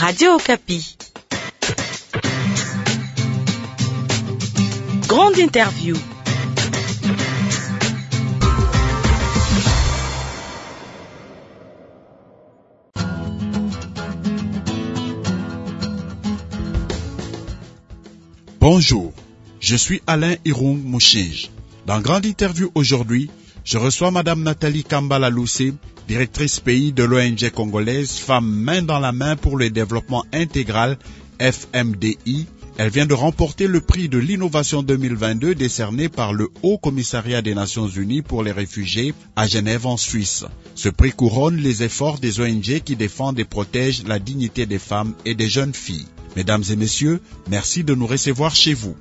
Radio Okapi. Grande interview. Bonjour, je suis Alain Irung Mouchinge. Dans Grande Interview aujourd'hui, je reçois Madame Nathalie Kambala Loussé, directrice pays de l'ONG congolaise Femmes Main dans la Main pour le Développement Intégral, FMDI. Elle vient de remporter le prix de l'innovation 2022 décerné par le Haut Commissariat des Nations Unies pour les réfugiés à Genève en Suisse. Ce prix couronne les efforts des ONG qui défendent et protègent la dignité des femmes et des jeunes filles. Mesdames et messieurs, merci de nous recevoir chez vous.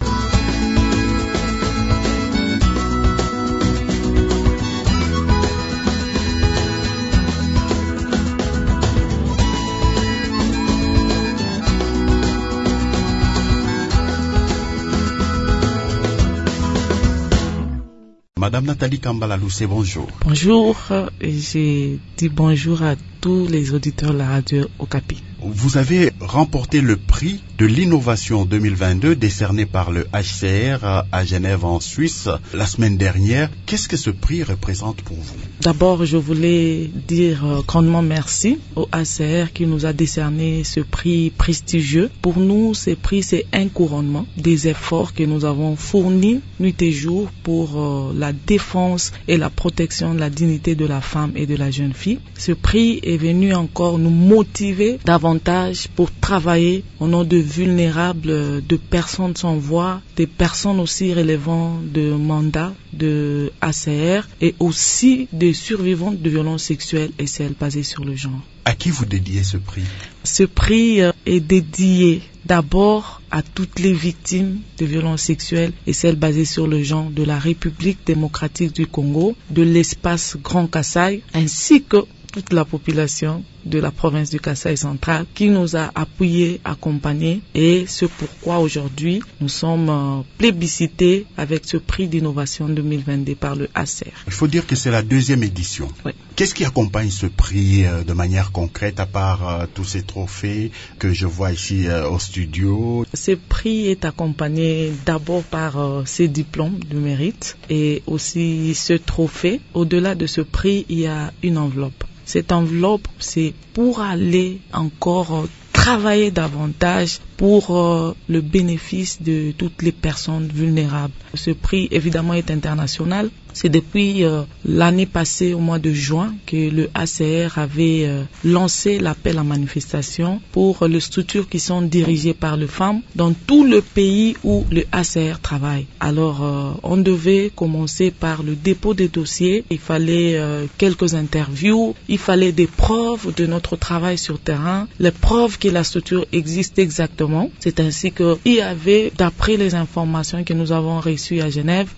Madame Nathalie Kambala Loussé, bonjour. Bonjour, et j'ai dit bonjour à tous les auditeurs de la radio Okapi. Vous avez remporté le prix de l'innovation 2022 décerné par le HCR à Genève en Suisse la semaine dernière. Qu'est-ce que ce prix représente pour vous? D'abord, je voulais dire grandement merci au HCR qui nous a décerné ce prix prestigieux. Pour nous, ce prix, c'est un couronnement des efforts que nous avons fournis nuit et jour pour la défense et la protection de la dignité de la femme et de la jeune fille. Ce prix est venu encore nous motiver davantage pour travailler au nom de vulnérables, de personnes sans voix, des personnes aussi relevant de mandats de HCR et aussi des survivantes de violences sexuelles et celles basées sur le genre. À qui vous dédiez ce prix? Ce prix est dédié d'abord à toutes les victimes de violences sexuelles et celles basées sur le genre de la République démocratique du Congo, de l'espace Grand Kasaï, ainsi que toute la population de la province du Kasaï central qui nous a appuyés, accompagnés, et c'est pourquoi aujourd'hui nous sommes plébiscités avec ce prix d'innovation 2022 par le HCR. Il faut dire que c'est la deuxième édition. Oui. Qu'est-ce qui accompagne ce prix de manière concrète à part tous ces trophées que je vois ici au studio? Ce prix est accompagné d'abord par ces diplômes de mérite et aussi ce trophée. Au-delà de ce prix, il y a une enveloppe. Cette enveloppe, c'est pour aller encore travailler davantage pour le bénéfice de toutes les personnes vulnérables. Ce prix, évidemment, est international. C'est depuis l'année passée, au mois de juin, que le HCR avait lancé l'appel à manifestation pour les structures qui sont dirigées par les femmes dans tout le pays où le HCR travaille. Alors, on devait commencer par le dépôt des dossiers. Il fallait quelques interviews, il fallait des preuves de notre travail sur terrain, les preuves que la structure existe exactement. C'est ainsi qu'il y avait, d'après les informations que nous avons reçues à Genève,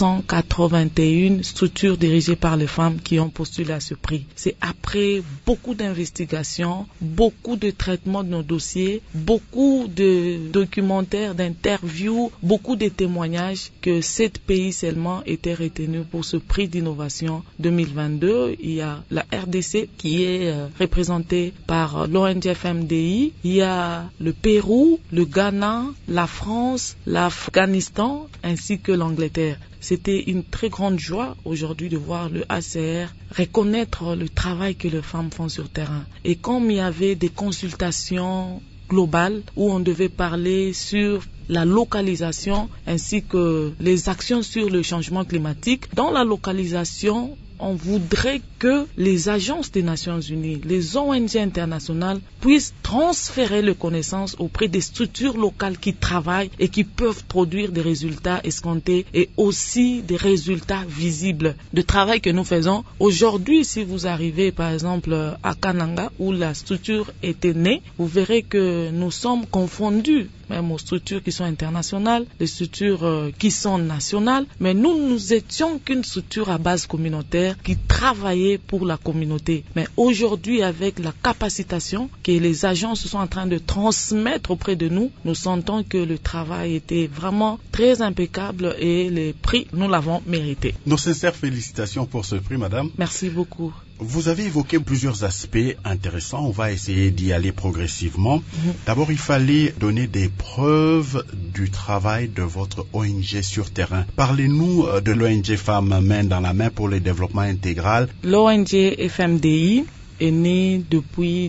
481 structures dirigées par les femmes qui ont postulé à ce prix. C'est après beaucoup d'investigations, beaucoup de traitements de nos dossiers, beaucoup de documentaires, d'interviews, beaucoup de témoignages que 7 pays seulement étaient retenus pour ce prix d'innovation 2022. Il y a la RDC qui est représentée par l'ONG FMDI, il y a le Pérou, le Ghana, la France, l'Afghanistan ainsi que l'Angleterre. C'était une très grande joie aujourd'hui de voir le HCR reconnaître le travail que les femmes font sur terrain. Et comme il y avait des consultations globales où on devait parler sur la localisation ainsi que les actions sur le changement climatique, dans la localisation, on voudrait que les agences des Nations Unies, les ONG internationales puissent transférer les connaissances auprès des structures locales qui travaillent et qui peuvent produire des résultats escomptés et aussi des résultats visibles de travail que nous faisons. Aujourd'hui, si vous arrivez par exemple à Kananga où la structure était née, vous verrez que nous sommes confondus même aux structures qui sont internationales, les structures qui sont nationales, mais nous étions qu'une structure à base communautaire qui travaillait pour la communauté. Mais aujourd'hui, avec la capacitation que les agences sont en train de transmettre auprès de nous, nous sentons que le travail était vraiment très impeccable et les prix, nous l'avons mérité. Nos sincères félicitations pour ce prix, madame. Merci beaucoup. Vous avez évoqué plusieurs aspects intéressants. On va essayer d'y aller progressivement. D'abord, il fallait donner des preuves du travail de votre ONG sur terrain. Parlez-nous de l'ONG Femmes Main dans la Main pour le développement intégral. L'ONG FMDI est née depuis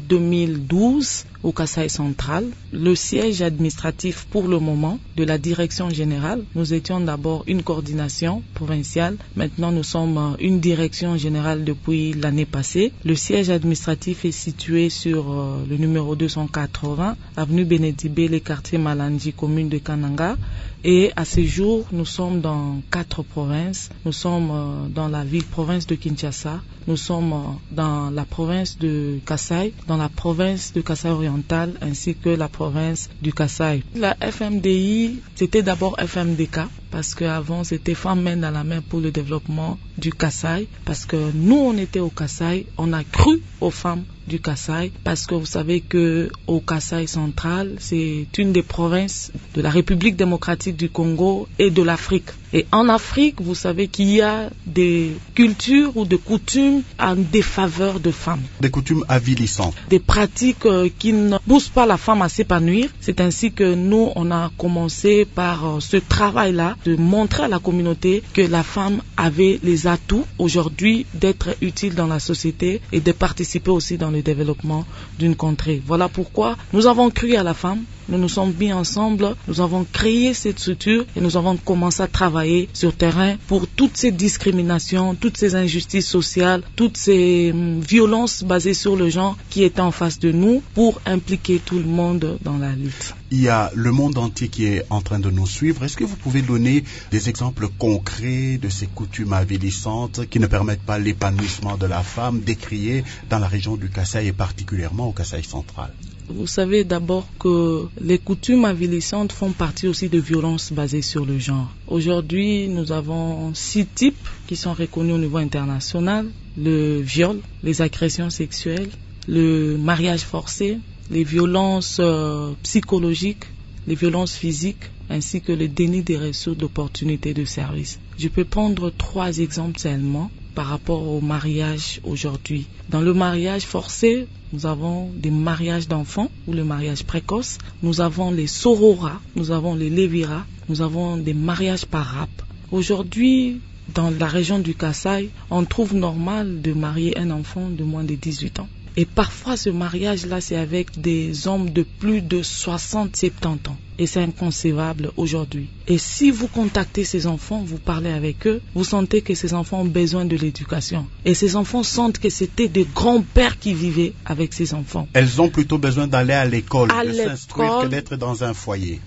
2012 au Kasaï central. Le siège administratif pour le moment de la direction générale, nous étions d'abord une coordination provinciale. Maintenant, nous sommes une direction générale depuis l'année passée. Le siège administratif est situé sur le numéro 280, avenue Bénédibé, les quartiers Malandi, commune de Kananga. Et à ce jour, nous sommes dans 4 provinces. Nous sommes dans la ville-province de Kinshasa. Nous sommes dans la province de Kasaï, dans la province de Kasaï oriental, ainsi que la province du Kasaï. La FMDI, c'était d'abord FMDK, parce qu'avant, c'était Femmes Main dans la Main pour le développement du Kasaï. Parce que nous, on était au Kasaï, on a cru aux femmes du Kasaï, parce que vous savez que au Kasaï central, c'est une des provinces de la République démocratique du Congo et de l'Afrique. Et en Afrique, vous savez qu'il y a des cultures ou des coutumes en défaveur de femmes. Des coutumes avilissantes. Des pratiques qui ne poussent pas la femme à s'épanouir. C'est ainsi que nous, on a commencé par ce travail-là, de montrer à la communauté que la femme avait les atouts aujourd'hui d'être utile dans la société et de participer aussi dans le développement d'une contrée. Voilà pourquoi nous avons cru à la femme. Nous nous sommes mis ensemble, nous avons créé cette structure et nous avons commencé à travailler sur terrain pour toutes ces discriminations, toutes ces injustices sociales, toutes ces violences basées sur le genre qui étaient en face de nous pour impliquer tout le monde dans la lutte. Il y a le monde entier qui est en train de nous suivre. Est-ce que vous pouvez donner des exemples concrets de ces coutumes avilissantes qui ne permettent pas l'épanouissement de la femme décriées dans la région du Kasaï et particulièrement au Kasaï central? Vous savez d'abord que les coutumes avilissantes font partie aussi de violences basées sur le genre. Aujourd'hui, nous avons 6 types qui sont reconnus au niveau international. Le viol, les agressions sexuelles, le mariage forcé, les violences psychologiques, les violences physiques, ainsi que le déni des ressources d'opportunités de service. Je peux prendre 3 exemples seulement par rapport au mariage aujourd'hui. Dans le mariage forcé, nous avons des mariages d'enfants ou le mariage précoce. Nous avons les sororats, nous avons les léviras, nous avons des mariages par rap. Aujourd'hui, dans la région du Kasaï, on trouve normal de marier un enfant de moins de 18 ans. Et parfois, ce mariage-là, c'est avec des hommes de plus de 60-70 ans. Et c'est inconcevable aujourd'hui. Et si vous contactez ces enfants, vous parlez avec eux, vous sentez que ces enfants ont besoin de l'éducation. Et ces enfants sentent que c'était des grands-pères qui vivaient avec ces enfants. Elles ont plutôt besoin d'aller à l'école, de s'instruire que d'être dans un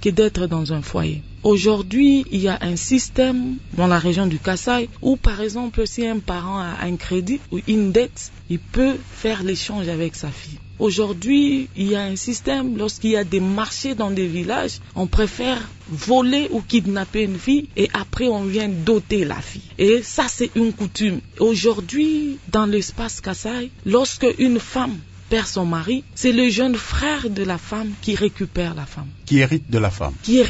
foyer. Aujourd'hui, il y a un système dans la région du Kasaï où, par exemple, si un parent a un crédit ou une dette, il peut faire l'échange avec sa fille. Aujourd'hui, il y a un système, lorsqu'il y a des marchés dans des villages, on préfère voler ou kidnapper une fille et après on vient doter la fille. Et ça, c'est une coutume. Aujourd'hui, dans l'espace Kasaï, lorsque une femme perd son mari, c'est le jeune frère de la femme qui récupère la femme. Qui hérite de la femme.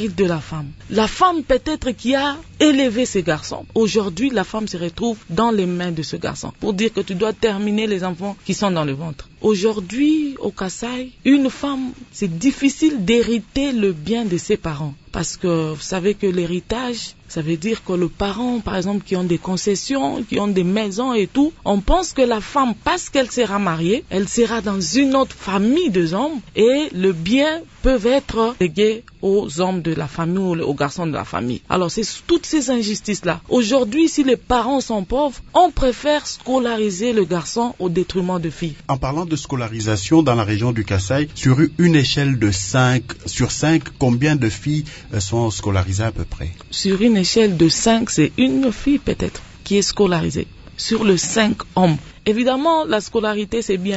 La femme peut-être qui a élevé ce garçon. Aujourd'hui, la femme se retrouve dans les mains de ce garçon pour dire que tu dois terminer les enfants qui sont dans le ventre. Aujourd'hui, au Kasaï, une femme, c'est difficile d'hériter le bien de ses parents. Parce que vous savez que l'héritage, ça veut dire que le parent, par exemple, qui ont des concessions, qui ont des maisons et tout, on pense que la femme, parce qu'elle sera mariée, elle sera dans une autre famille de hommes et le bien peut être légué aux hommes de la famille ou aux garçons de la famille. Alors, c'est toutes ces injustices-là. Aujourd'hui, si les parents sont pauvres, on préfère scolariser le garçon au détriment de filles. En parlant de scolarisation dans la région du Kasaï, sur une échelle de 5 sur 5, combien de filles sont scolarisées à peu près? Sur une échelle de 5, c'est une fille peut-être qui est scolarisée. Sur les 5 hommes. Évidemment, la scolarité, c'est bien.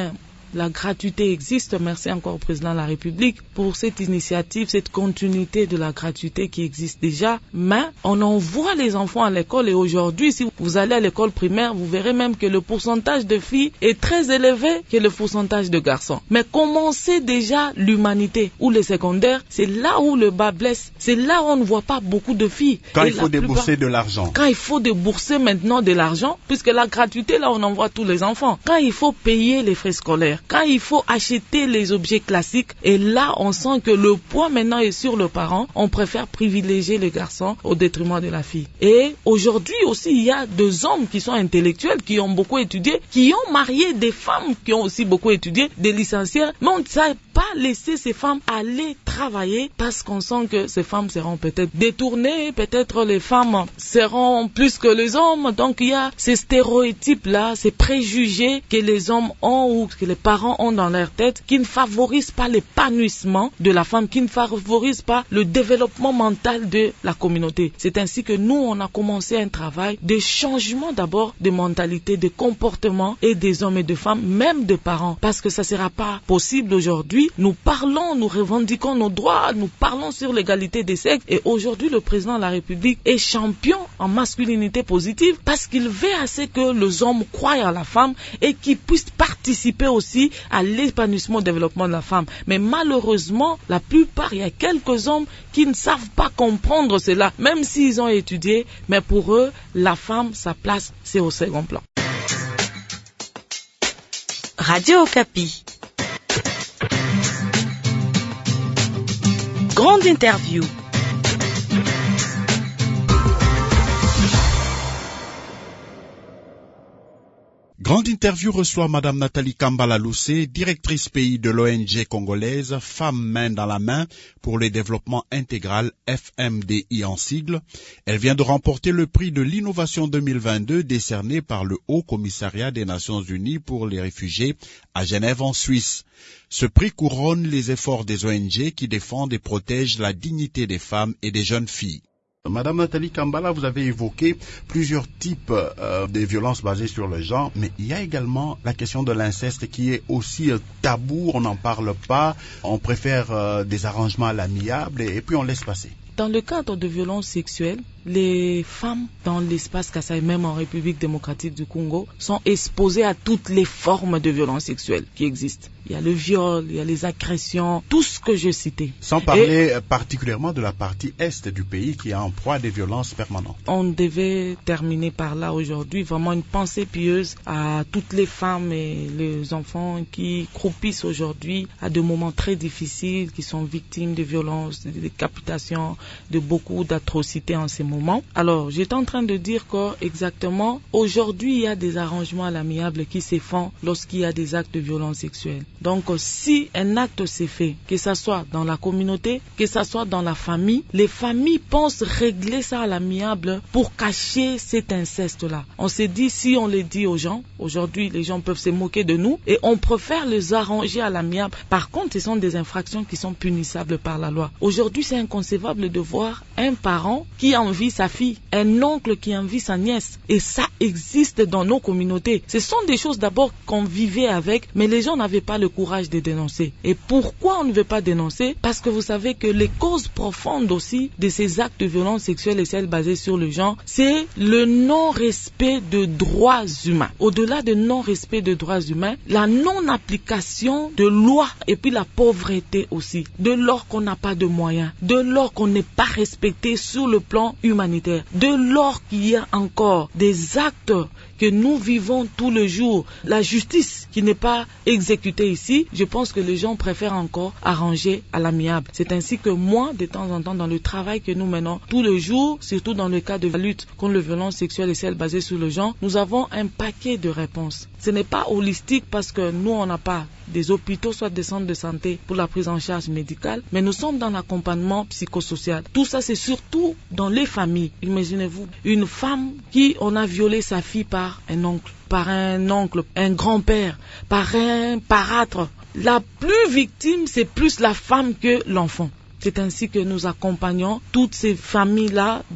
la gratuité existe. Merci encore au président de la République pour cette initiative, cette continuité de la gratuité qui existe déjà. Mais on envoie les enfants à l'école et aujourd'hui, si vous allez à l'école primaire, vous verrez même que le pourcentage de filles est très élevé que le pourcentage de garçons. Mais commencez déjà l'humanité ou les secondaires, c'est là où le bas blesse. C'est là où on ne voit pas beaucoup de filles. Quand il faut débourser de l'argent. Quand il faut débourser maintenant de l'argent, puisque la gratuité, là, on envoie tous les enfants. Quand il faut payer les frais scolaires, quand il faut acheter les objets classiques, et là, on sent que le poids maintenant est sur le parent. On préfère privilégier les garçons au détriment de la fille. Et aujourd'hui aussi, il y a des hommes qui sont intellectuels, qui ont beaucoup étudié, qui ont marié des femmes qui ont aussi beaucoup étudié, des licenciés, mais on ne sait pas laisser ces femmes aller travailler parce qu'on sent que ces femmes seront peut-être détournées, peut-être les femmes seront plus que les hommes. Donc il y a ces stéréotypes-là, ces préjugés que les hommes ont ou que les parents ont dans leur tête qui ne favorisent pas l'épanouissement de la femme, qui ne favorisent pas le développement mental de la communauté. C'est ainsi que nous, on a commencé un travail de changement d'abord de mentalité, de comportement et des hommes et des femmes, même des parents, parce que ça ne sera pas possible aujourd'hui. Nous parlons, nous revendiquons nos droits, nous parlons sur l'égalité des sexes et aujourd'hui le président de la République est champion en masculinité positive parce qu'il veut assez que les hommes croient à la femme et qu'ils puissent participer aussi à l'épanouissement, au développement de la femme. Mais malheureusement, la plupart, il y a quelques hommes qui ne savent pas comprendre cela, même s'ils ont étudié, mais pour eux, la femme, sa place, c'est au second plan. Radio Okapi. Grande interview. Grande interview reçoit Madame Nathalie Kambala Loussé, directrice pays de l'ONG congolaise Femmes main dans la main pour le développement intégral, FMDI en sigle. Elle vient de remporter le prix de l'innovation 2022 décerné par le Haut Commissariat des Nations Unies pour les réfugiés à Genève en Suisse. Ce prix couronne les efforts des ONG qui défendent et protègent la dignité des femmes et des jeunes filles. Madame Nathalie Kambala, vous avez évoqué plusieurs types de violences basées sur le genre, mais il y a également la question de l'inceste qui est aussi tabou, on n'en parle pas, on préfère des arrangements à l'amiable et puis on laisse passer. Dans le cadre de violences sexuelles, les femmes dans l'espace Kasaï, même en République démocratique du Congo, sont exposées à toutes les formes de violences sexuelles qui existent. Il y a le viol, il y a les agressions, tout ce que je citais. Sans parler particulièrement de la partie est du pays qui est en proie à des violences permanentes. On devait terminer par là aujourd'hui, vraiment une pensée pieuse à toutes les femmes et les enfants qui croupissent aujourd'hui à des moments très difficiles, qui sont victimes de violences, de décapitations, de beaucoup d'atrocités en ces moments. Alors, j'étais en train de dire que exactement, aujourd'hui, il y a des arrangements à l'amiable qui se font lorsqu'il y a des actes de violence sexuelle. Donc, si un acte s'est fait, que ça soit dans la communauté, que ça soit dans la famille, les familles pensent régler ça à l'amiable pour cacher cet inceste-là. On s'est dit, si on le dit aux gens, aujourd'hui, les gens peuvent se moquer de nous et on préfère les arranger à l'amiable. Par contre, ce sont des infractions qui sont punissables par la loi. Aujourd'hui, c'est inconcevable de voir un parent qui envie sa fille, un oncle qui envie sa nièce. Et ça existe dans nos communautés. Ce sont des choses d'abord qu'on vivait avec, mais les gens n'avaient pas le courage de dénoncer. Et pourquoi on ne veut pas dénoncer? Parce que vous savez que les causes profondes aussi de ces actes de violence sexuelle et celles basées sur le genre, c'est le non-respect de droits humains. Au-delà de non-respect de droits humains, la non-application de lois et puis la pauvreté aussi. De lors qu'on n'a pas de moyens, de lors qu'on n'est pas respecté sur le plan humanitaire, de lors qu'il y a encore des actes que nous vivons tous les jours, la justice qui n'est pas exécutée ici, je pense que les gens préfèrent encore arranger à l'amiable. C'est ainsi que moi, de temps en temps, dans le travail que nous menons tous les jours, surtout dans le cas de la lutte contre les violences sexuelles et celles basées sur le genre, nous avons un paquet de réponses. Ce n'est pas holistique parce que nous, on n'a pas des hôpitaux, soit des centres de santé pour la prise en charge médicale, mais nous sommes dans l'accompagnement psychosocial. Tout ça, c'est surtout dans les familles. Imaginez-vous, une femme qui on a violé sa fille par un oncle, un grand-père, par un parâtre. La plus victime, c'est plus la femme que l'enfant. C'est ainsi que nous accompagnons toutes ces familles-là dans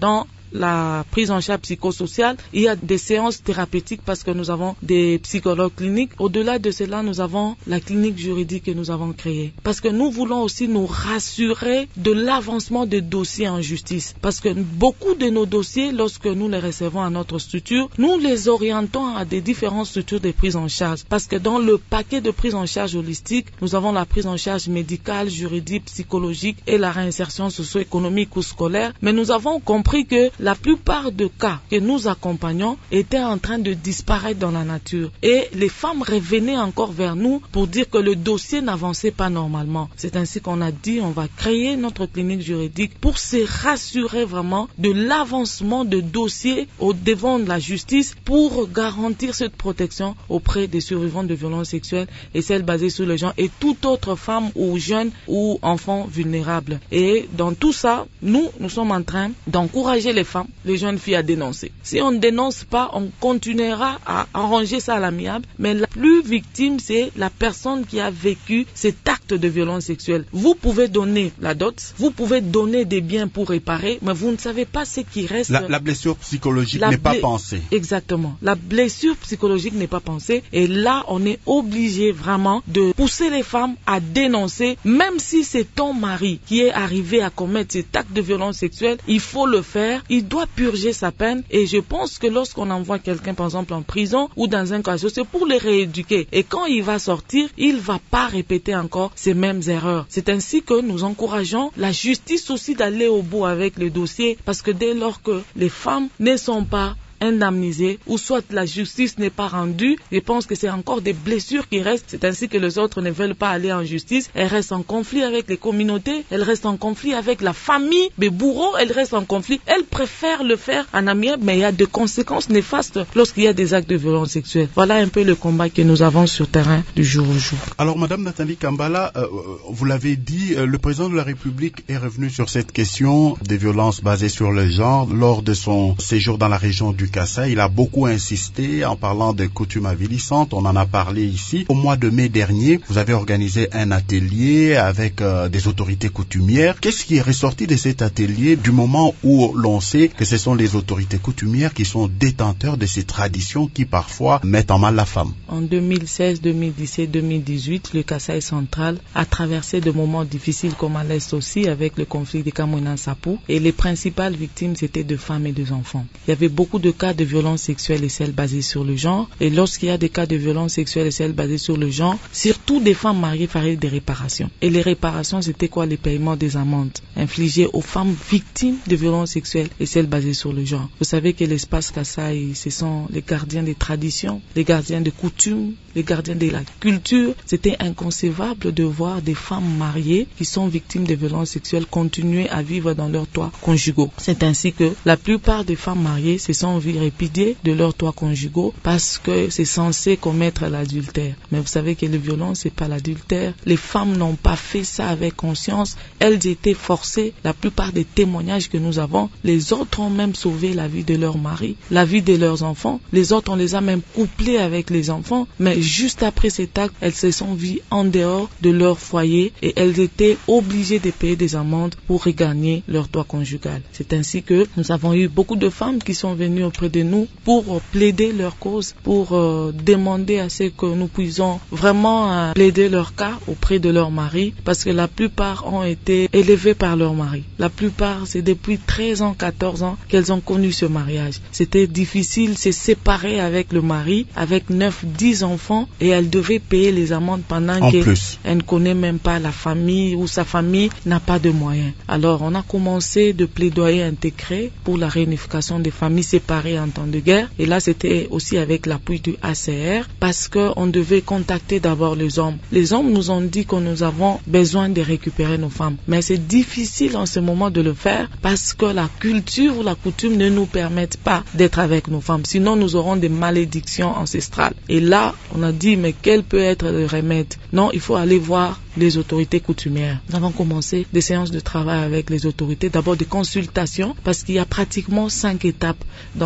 la prise en charge psychosociale, il y a des séances thérapeutiques parce que nous avons des psychologues cliniques. Au-delà de cela, nous avons la clinique juridique que nous avons créée. Parce que nous voulons aussi nous rassurer de l'avancement des dossiers en justice. Parce que beaucoup de nos dossiers, lorsque nous les recevons à notre structure, nous les orientons à des différentes structures de prise en charge. Parce que dans le paquet de prise en charge holistique, nous avons la prise en charge médicale, juridique, psychologique et la réinsertion socio-économique ou scolaire. Mais nous avons compris que la plupart des cas que nous accompagnons étaient en train de disparaître dans la nature. Et les femmes revenaient encore vers nous pour dire que le dossier n'avançait pas normalement. C'est ainsi qu'on a dit on va créer notre clinique juridique pour se rassurer vraiment de l'avancement de dossiers au devant de la justice pour garantir cette protection auprès des survivants de violences sexuelles et celles basées sur le genre et toute autre femme ou jeune ou enfant vulnérable. Et dans tout ça, nous sommes en train d'encourager les femmes, les jeunes filles à dénoncer. Si on ne dénonce pas, on continuera à arranger ça à l'amiable, mais la plus victime, c'est la personne qui a vécu cet acte de violence sexuelle. Vous pouvez donner la dot, vous pouvez donner des biens pour réparer, mais vous ne savez pas ce qui reste. La blessure psychologique n'est pas pensée. Exactement. La blessure psychologique n'est pas pensée. Et là, on est obligé vraiment de pousser les femmes à dénoncer, même si c'est ton mari qui est arrivé à commettre cet acte de violence sexuelle, il faut le faire, il doit purger sa peine. Et je pense que lorsqu'on envoie quelqu'un, par exemple, en prison ou dans un cas, c'est pour le rééduquer. Et quand il va sortir, il ne va pas répéter encore ces mêmes erreurs. C'est ainsi que nous encourageons la justice aussi d'aller au bout avec le dossier, parce que dès lors que les femmes ne sont pas indemnisées ou soit la justice n'est pas rendue, je pense que c'est encore des blessures qui restent. C'est ainsi que les autres ne veulent pas aller en justice. Elles restent en conflit avec les communautés, elles restent en conflit avec la famille, les bourreaux, elles restent en conflit. Elles préfèrent le faire en amiable, mais il y a des conséquences néfastes lorsqu'il y a des actes de violence sexuelle. Voilà un peu le combat que nous avons sur terrain du jour au jour. Alors, Madame Nathalie Kambala, vous l'avez dit, le président de la République est revenu sur cette question des violences basées sur le genre lors de son séjour dans la région du Kassai. Il a beaucoup insisté en parlant de coutumes avilissantes. On en a parlé ici. Au mois de mai dernier, vous avez organisé un atelier avec des autorités coutumières. Qu'est-ce qui est ressorti de cet atelier du moment où l'on sait que ce sont les autorités coutumières qui sont détenteurs de ces traditions qui parfois mettent en mal la femme? En 2016, 2017, 2018, le Kassai central a traversé de moments difficiles comme à l'Est aussi avec le conflit de Kamouina-Sapou et les principales victimes c'était de femmes et des enfants. Il y avait beaucoup de cas de violences sexuelles et celles basées sur le genre. Et lorsqu'il y a des cas de violences sexuelles et celles basées sur le genre, surtout des femmes mariées feraient des réparations. Et les réparations, c'était quoi? Les paiements des amendes infligées aux femmes victimes de violences sexuelles et celles basées sur le genre. Vous savez que l'espace Kassai, ce sont les gardiens des traditions, les gardiens des coutumes, les gardiens de la culture. C'était inconcevable de voir des femmes mariées qui sont victimes de violences sexuelles continuer à vivre dans leurs toits conjugaux. C'est ainsi que la plupart des femmes mariées se sont vues répudiées de leurs toits conjugaux parce que c'est censé commettre l'adultère. Mais vous savez que les violences, c'est pas l'adultère. Les femmes n'ont pas fait ça avec conscience. Elles étaient forcées. La plupart des témoignages que nous avons, les autres ont même sauvé la vie de leur mari, la vie de leurs enfants. Les autres, on les a même couplés avec les enfants. Mais juste après cet acte, elles se sont vues en dehors de leur foyer et elles étaient obligées de payer des amendes pour regagner leur toit conjugal. C'est ainsi que nous avons eu beaucoup de femmes qui sont venues auprès de nous pour plaider leur cause, pour demander à ce que nous puissions vraiment plaider leur cas auprès de leur mari, parce que la plupart ont été élevées par leur mari. La plupart, c'est depuis 13 ans, 14 ans qu'elles ont connu ce mariage. C'était difficile, c'est séparer avec le mari, avec 9, 10 enfants, et elle devait payer les amendes pendant qu'elle ne connaît même pas la famille ou sa famille n'a pas de moyens. Alors, on a commencé de plaidoyer intégré pour la réunification des familles séparées en temps de guerre. Et là, c'était aussi avec l'appui du ACR parce qu'on devait contacter d'abord les hommes. Les hommes nous ont dit que nous avons besoin de récupérer nos femmes. Mais c'est difficile en ce moment de le faire parce que la culture ou la coutume ne nous permettent pas d'être avec nos femmes. Sinon, nous aurons des malédictions ancestrales. Et là, on a dit, mais quel peut être le remède? Non, il faut aller voir les autorités coutumières. Nous avons commencé des séances de travail avec les autorités, d'abord des consultations, parce qu'il y a pratiquement 5 étapes dans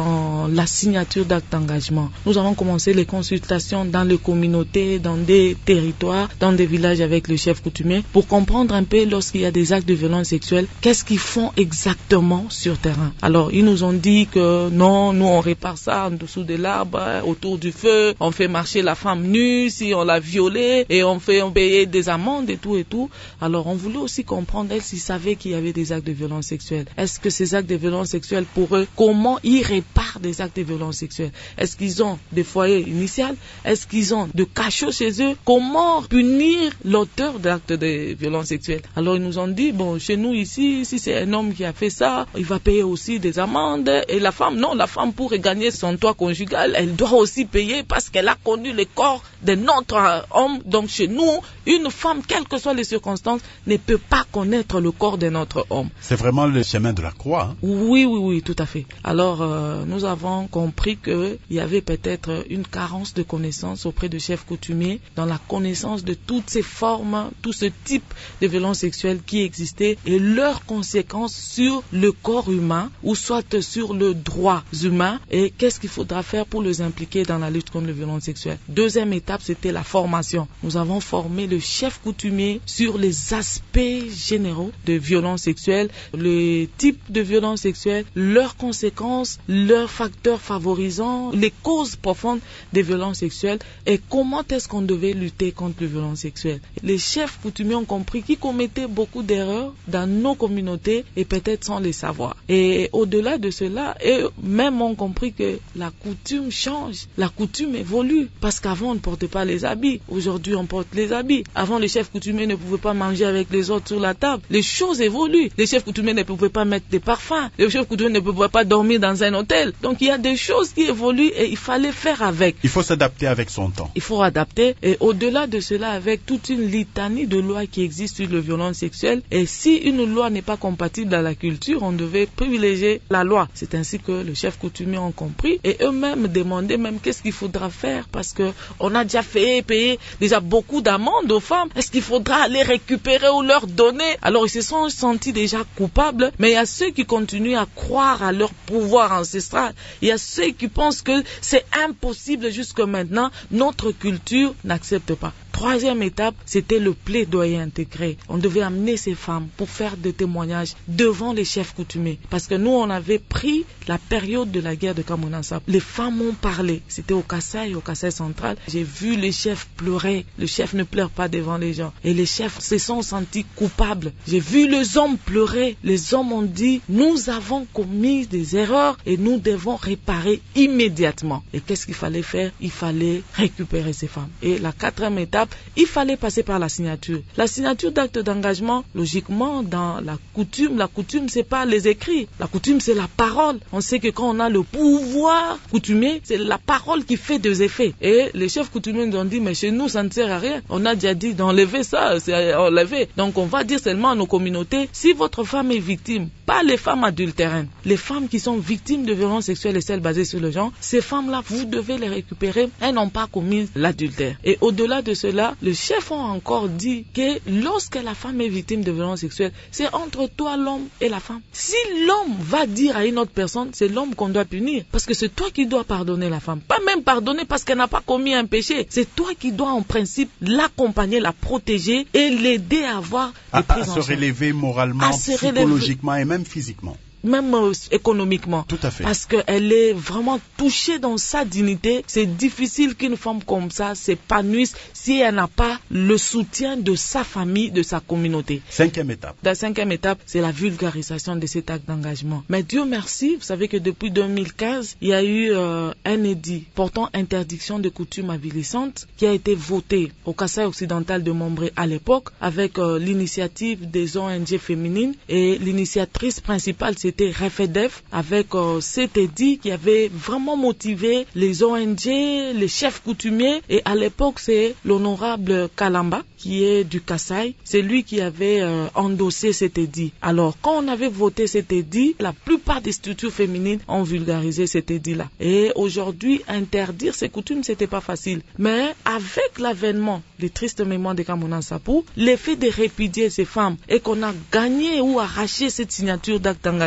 dans la signature d'acte d'engagement. Nous avons commencé les consultations dans les communautés, dans des territoires, dans des villages avec le chef coutumier pour comprendre un peu lorsqu'il y a des actes de violence sexuelle, qu'est-ce qu'ils font exactement sur terrain. Alors, ils nous ont dit que non, nous on répare ça en dessous de l'arbre, autour du feu, on fait marcher la femme nue si on l'a violée et on fait payer des amendes et tout. Alors, on voulait aussi comprendre, elles, s'ils savaient qu'il y avait des actes de violence sexuelle. Est-ce que ces actes de violence sexuelle, pour eux, comment ils réparent des actes de violence sexuelle? Est-ce qu'ils ont des foyers initiaux? Est-ce qu'ils ont de cachots chez eux? Comment punir l'auteur d'actes de violence sexuelle? Alors, ils nous ont dit, bon, chez nous ici, si c'est un homme qui a fait ça, il va payer aussi des amendes. Et la femme, non, la femme, pour gagner son toit conjugal, elle doit aussi payer parce qu'elle a connu le corps de notre homme. Donc, chez nous, une femme, quelles que soient les circonstances, ne peut pas connaître le corps de notre homme. C'est vraiment le chemin de la croix. Hein? Oui, tout à fait. Alors, nous avons compris qu'il y avait peut-être une carence de connaissances auprès de chefs coutumiers dans la connaissance de toutes ces formes, tout ce type de violence sexuelle qui existait et leurs conséquences sur le corps humain ou soit sur le droit humain et qu'est-ce qu'il faudra faire pour les impliquer dans la lutte contre les violences sexuelles. Deuxième étape, c'était la formation. Nous avons formé le chef coutumier sur les aspects généraux de violences sexuelles, le type de violence sexuelle, leurs conséquences, leurs facteurs favorisants, les causes profondes des violences sexuelles et comment est-ce qu'on devait lutter contre les violences sexuelles. Les chefs coutumiers ont compris qu'ils commettaient beaucoup d'erreurs dans nos communautés et peut-être sans les savoir. Et au-delà de cela, eux-mêmes ont compris que la coutume change, la coutume évolue parce qu'avant on ne portait pas les habits, aujourd'hui on porte les habits. Avant les chefs coutumiers ne pouvaient pas manger avec les autres sur la table. Les choses évoluent. Les chefs coutumiers ne pouvaient pas mettre des parfums. Les chefs coutumiers ne pouvaient pas dormir dans un hôtel. Donc il y a des choses qui évoluent et il fallait faire avec. Il faut s'adapter avec son temps. Il faut adapter et au-delà de cela avec toute une litanie de lois qui existent sur les violences sexuelles et si une loi n'est pas compatible à la culture, on devait privilégier la loi. C'est ainsi que les chefs coutumiers ont compris et eux-mêmes demandaient même qu'est-ce qu'il faudra faire parce que on a déjà fait payer déjà beaucoup d'amendes aux femmes. Est-ce qu'il faudra les récupérer ou leur donner? Alors ils se sont sentis déjà coupables, mais il y a ceux qui continuent à croire à leur pouvoir ancestral. Il y a ceux qui pensent que c'est impossible jusque maintenant. Notre culture n'accepte pas. Troisième étape, c'était le plaidoyer intégré. On devait amener ces femmes pour faire des témoignages devant les chefs coutumiers. Parce que nous, on avait pris la période de la guerre de Kamounan-Sapu. Les femmes ont parlé. C'était au Kasaï central. J'ai vu les chefs pleurer. Le chef ne pleure pas devant les gens. Et les chefs se sont sentis coupables. J'ai vu les hommes pleurer. Les hommes ont dit, nous avons commis des erreurs et nous devons réparer immédiatement. Et qu'est-ce qu'il fallait faire? Il fallait récupérer ces femmes. Et la quatrième étape, il fallait passer par la signature. La signature d'acte d'engagement, logiquement, dans la coutume, c'est pas les écrits. La coutume, c'est la parole. On sait que quand on a le pouvoir coutumier, c'est la parole qui fait des effets. Et les chefs coutumiers nous ont dit, mais chez nous, ça ne sert à rien. On a déjà dit d'enlever ça, c'est enlevé. Donc, on va dire seulement à nos communautés, si votre femme est victime, pas les femmes adultéraines, les femmes qui sont victimes de violences sexuelles et celles basées sur le genre, ces femmes-là, vous devez les récupérer. Elles n'ont pas commis l'adultère. Et au-delà de cela, le chef a encore dit que lorsque la femme est victime de violences sexuelles, c'est entre toi, l'homme, et la femme. Si l'homme va dire à une autre personne, c'est l'homme qu'on doit punir. Parce que c'est toi qui dois pardonner la femme. Pas même pardonner parce qu'elle n'a pas commis un péché. C'est toi qui dois en principe l'accompagner, la protéger et l'aider à avoir à se relever moralement, psychologiquement et même physiquement. Même économiquement. Tout à fait. Parce qu'elle est vraiment touchée dans sa dignité. C'est difficile qu'une femme comme ça s'épanouisse si elle n'a pas le soutien de sa famille, de sa communauté. Cinquième étape. La cinquième étape, c'est la vulgarisation de cet acte d'engagement. Mais Dieu merci, vous savez que depuis 2015, il y a eu un édit portant interdiction de coutumes avilissantes qui a été voté au Kasaï occidental de Mombré à l'époque avec l'initiative des ONG féminines et l'initiatrice principale, c'était Refedef avec cet édit qui avait vraiment motivé les ONG, les chefs coutumiers et à l'époque c'est l'honorable Kalamba qui est du Kasaï, c'est lui qui avait endossé cet édit. Alors quand on avait voté cet édit, la plupart des structures féminines ont vulgarisé cet édit-là. Et aujourd'hui, interdire ces coutumes, c'était pas facile. Mais avec l'avènement des tristes mémoires de Kamounan-Sapu, l'effet de répudier ces femmes et qu'on a gagné ou arraché cette signature d'acte d'engagement,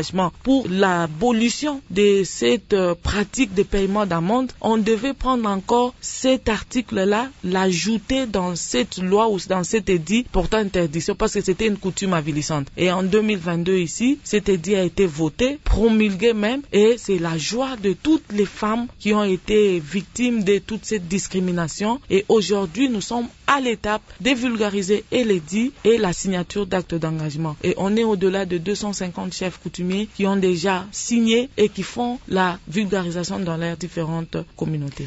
d'engagement pour l'abolition de cette pratique de paiement d'amende, on devait prendre encore cet article-là, l'ajouter dans cette loi ou dans cet édit portant interdiction, parce que c'était une coutume avilissante. Et en 2022 ici, cet édit a été voté, promulgué même, et c'est la joie de toutes les femmes qui ont été victimes de toute cette discrimination. Et aujourd'hui, nous sommes à l'étape de vulgariser et l'édit et la signature d'actes d'engagement. Et on est au-delà de 250 chefs coutumiers qui ont déjà signé et qui font la vulgarisation dans leurs différentes communautés.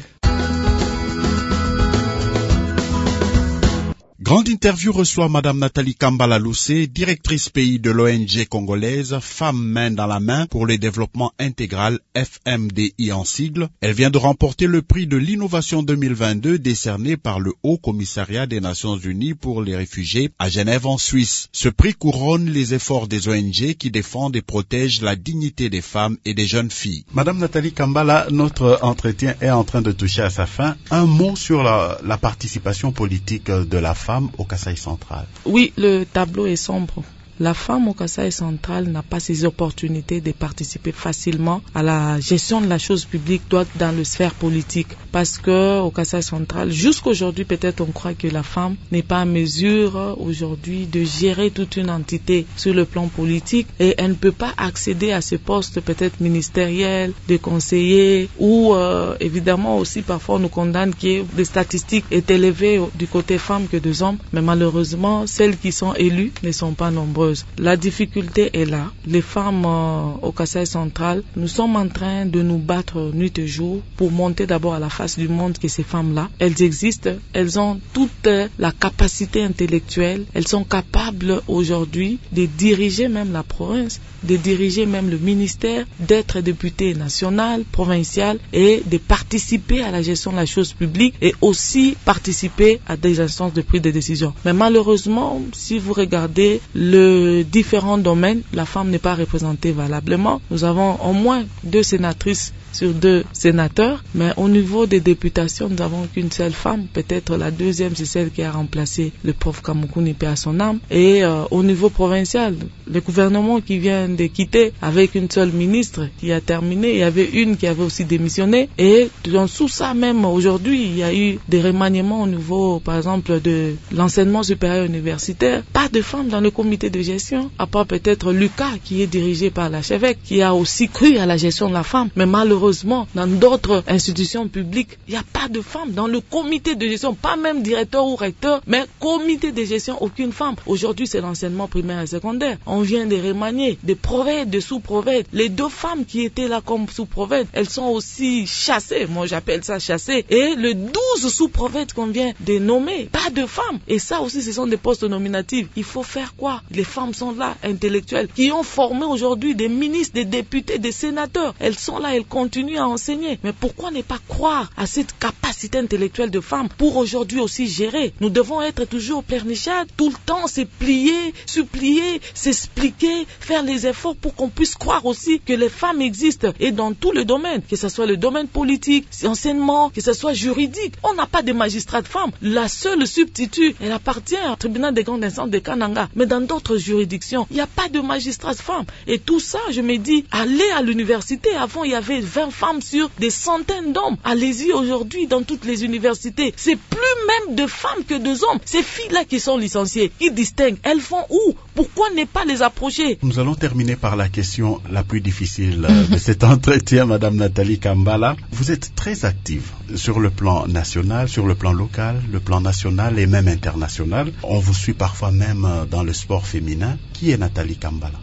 Grande interview reçoit Madame Nathalie Kambala Loussé, directrice pays de l'ONG congolaise Femmes main dans la main pour le développement intégral, FMDI en sigle. Elle vient de remporter le prix de l'innovation 2022 décerné par le Haut Commissariat des Nations Unies pour les réfugiés à Genève en Suisse. Ce prix couronne les efforts des ONG qui défendent et protègent la dignité des femmes et des jeunes filles. Madame Nathalie Kambala, notre entretien est en train de toucher à sa fin. Un mot sur la participation politique de la femme au Kasaï central. Oui, le tableau est sombre. La femme au Kasaï central n'a pas ces opportunités de participer facilement à la gestion de la chose publique, doit dans le sphère politique. Parce que au Kasaï central, jusqu'aujourd'hui, peut-être on croit que la femme n'est pas en mesure aujourd'hui de gérer toute une entité sur le plan politique et elle ne peut pas accéder à ce poste peut-être ministériel, de conseiller ou évidemment aussi parfois on nous condamne que les statistiques est élevées du côté femmes que des hommes, mais malheureusement celles qui sont élues ne sont pas nombreuses. La difficulté est là. Les femmes au Kasaï central, nous sommes en train de nous battre nuit et jour pour monter d'abord à la face du monde que ces femmes-là, elles existent, elles ont toute la capacité intellectuelle, elles sont capables aujourd'hui de diriger même la province, de diriger même le ministère, d'être députées nationales, provinciales et de participer à la gestion de la chose publique et aussi participer à des instances de prise de décision. Mais malheureusement, si vous regardez différents domaines, la femme n'est pas représentée valablement. Nous avons au moins 2 sénatrices sur 2 sénateurs, mais au niveau des députations, nous n'avons qu'une seule femme. Peut-être la deuxième, c'est celle qui a remplacé le prof Kamukuni, paix à son âme. Et au niveau provincial, le gouvernement qui vient de quitter avec une seule ministre qui a terminé, il y avait une qui avait aussi démissionné. Et sous ça même, aujourd'hui, il y a eu des remaniements au niveau, par exemple, de l'enseignement supérieur universitaire. Pas de femmes dans le comité de gestion, à part peut-être Lucas qui est dirigé par l'archevêque, qui a aussi cru à la gestion de la femme. Mais malheureusement, dans d'autres institutions publiques, il n'y a pas de femmes dans le comité de gestion, pas même directeur ou recteur, mais comité de gestion, aucune femme. Aujourd'hui, c'est l'enseignement primaire et secondaire. On vient de remanier des prophètes, des sous-prophètes. Les 2 femmes qui étaient là comme sous-prophètes, elles sont aussi chassées. Moi, j'appelle ça chassées. Et le 12 sous-prophètes qu'on vient de nommer, pas de femmes. Et ça aussi, ce sont des postes nominatifs. Il faut faire quoi? Les femmes sont là, intellectuelles, qui ont formé aujourd'hui des ministres, des députés, des sénateurs. Elles sont là, elles continuent à enseigner. Mais pourquoi ne pas croire à cette capacité intellectuelle de femmes pour aujourd'hui aussi gérer? Nous devons être toujours pleurnichards, tout le temps se plier, supplier, s'expliquer, faire les efforts pour qu'on puisse croire aussi que les femmes existent et dans tous les domaines, que ce soit le domaine politique, enseignement, que ce soit juridique. On n'a pas de magistrats de femmes. La seule substitut, elle appartient au tribunal des grandes instances de Kananga. Mais dans d'autres juridictions, il n'y a pas de magistrats de femmes. Et tout ça, je me dis, allez à l'université. Avant, il y avait 20 femmes sur des centaines d'hommes. Allez-y aujourd'hui dans toutes les universités. C'est plus même de femmes que de hommes. Ces filles-là qui sont licenciées, qui distinguent, elles vont où? Pourquoi ne pas les approcher? Nous allons terminer par la question la plus difficile de cet entretien, Madame Nathalie Kambala. Vous êtes très active sur le plan national, sur le plan local, le plan national et même international. On vous suit parfois même dans le sport féminin. Qui est Nathalie Kambala?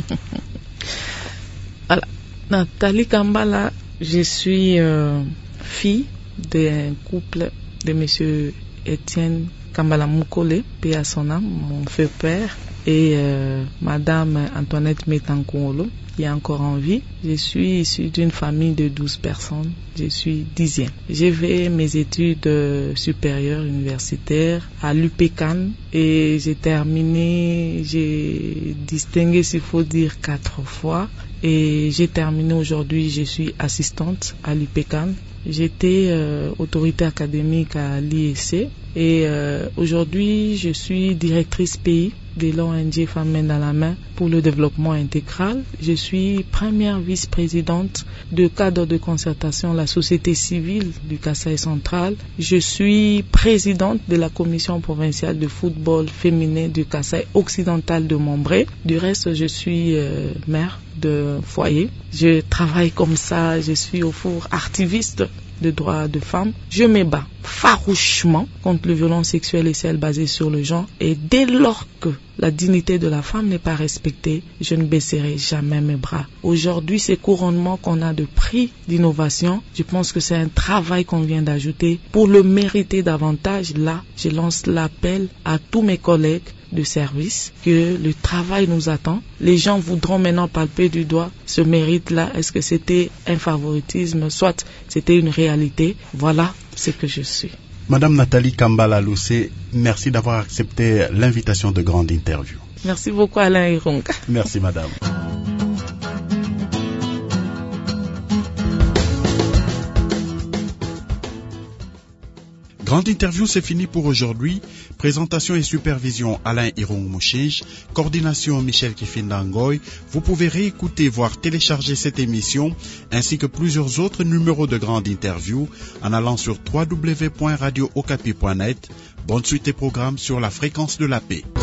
Voilà. Nathalie Kambala, je suis fille d'un couple de monsieur Étienne Kambala Mukole, paix à son âme, mon fait père, et madame Antoinette Metankouolo, qui est encore en vie. Je suis issue d'une famille de 12 personnes. Je suis 10e. J'ai fait mes études supérieures universitaires à l'UPCAN et j'ai distingué s'il faut dire 4 fois et j'ai terminé aujourd'hui, je suis assistante à l'UPECAN. J'étais autorité académique à l'IEC et aujourd'hui je suis directrice pays de l'ONG Femmes Main dans la Main pour le développement intégral. Je suis première vice-présidente de cadre de concertation la société civile du Kasaï central. Je suis présidente de la commission provinciale de football féminin du Kasaï occidental de Mombré. Du reste, je suis mère de foyer. Je travaille comme ça, je suis au four activiste de droits de femmes. Je me bats farouchement contre les violences sexuelles et celles basées sur le genre. Et dès lors que la dignité de la femme n'est pas respectée, je ne baisserai jamais mes bras. Aujourd'hui, ces couronnements qu'on a de prix d'innovation, je pense que c'est un travail qu'on vient d'ajouter. Pour le mériter davantage, là, je lance l'appel à tous mes collègues de service que le travail nous attend. Les gens voudront maintenant palper du doigt ce mérite-là. Est-ce que c'était un favoritisme, soit c'était une réalité? Voilà ce que je suis. Madame Nathalie Kambala Loussé, merci d'avoir accepté l'invitation de grande interview. Merci beaucoup Alain Irung. Merci madame. Grande interview, c'est fini pour aujourd'hui. Présentation et supervision Alain Irung Mouchinge, coordination Michel Kifindangoy. Vous pouvez réécouter, voire télécharger cette émission, ainsi que plusieurs autres numéros de Grande interview en allant sur www.radiookapi.net. Bonne suite et programme sur la fréquence de la paix.